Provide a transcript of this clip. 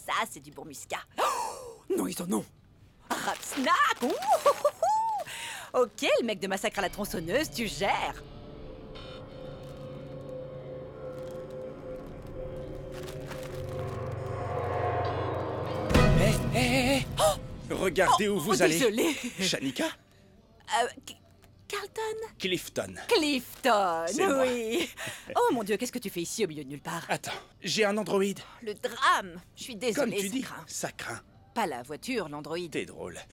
Ça, c'est du bon muscat. Oh, non, ils en ont. Rap snack. Ouh. Ok, le mec de Massacre à la tronçonneuse, tu gères. Hé, regardez où vous allez. Désolée. Shanika? Carlton? Clifton. Clifton, C'est moi. oui. Oh mon Dieu, qu'est-ce que tu fais ici au milieu de nulle part? Attends, j'ai un androïde. Le drame. Je suis désolée, Comme tu ça dis, craint. ça craint. Pas la voiture, l'androïde. T'es drôle.